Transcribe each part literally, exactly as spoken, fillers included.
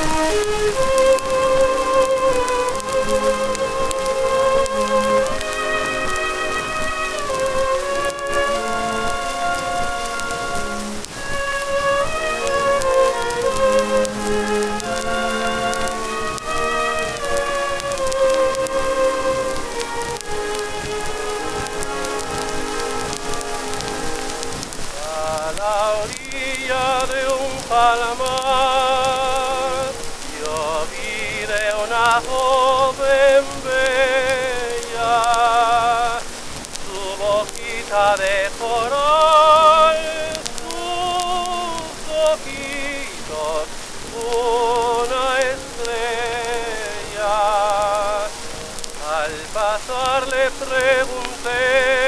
la orilla de un palmar, yo vi de una joven bella, su boquita de coral, sus ojitos, una estrella. Al pasar le pregunté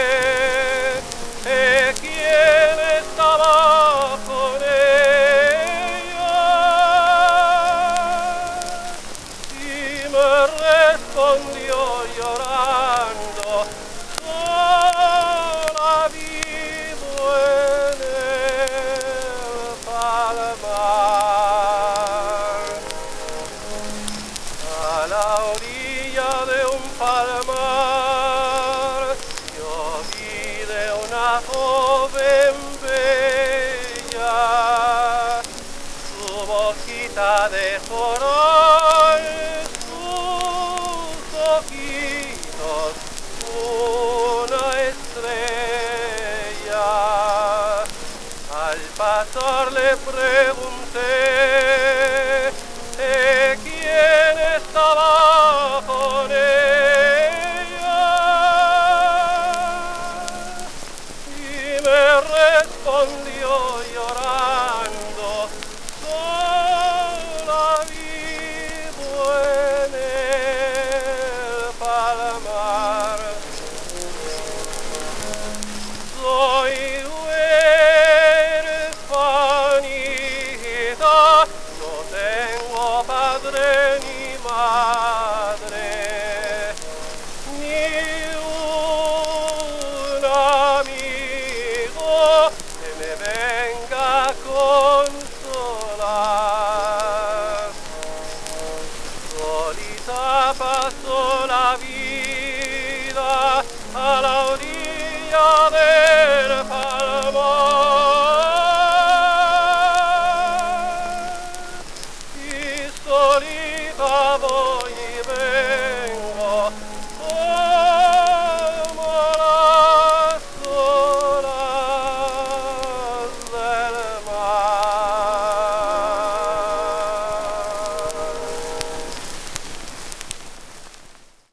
¿eh, quién estaba con ella? Y me respondió llorando, sola vivo en el palmar. A la orilla de un palmar, yo vi de una joven bella, su boquita de coral, sus ojitos, una estrella. Al pasar le pregunté